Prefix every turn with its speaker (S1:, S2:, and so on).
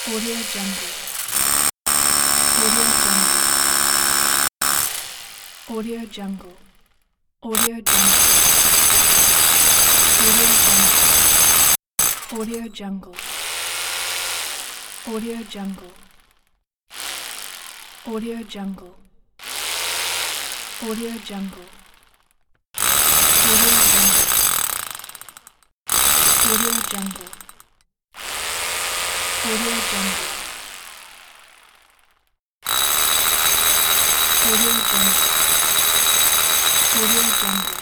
S1: Audio Jungle. Audio Jungle. Audio Jungle. Audio Jungle. Audio Jungle. Audio Jungle. Audio Jungle. Audio Jungle. Audio Jungle. Audio Jungle. Audio Jungle. Audio Jungle. Audio Jungle.